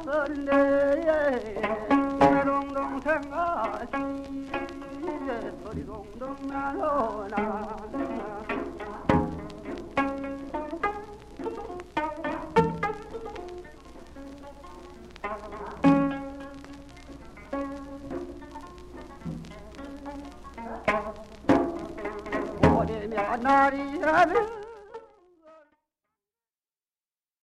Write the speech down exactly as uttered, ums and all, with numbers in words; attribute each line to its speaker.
Speaker 1: 설레 동동 생각이 소리 동동 나로나 오래면 날이 하면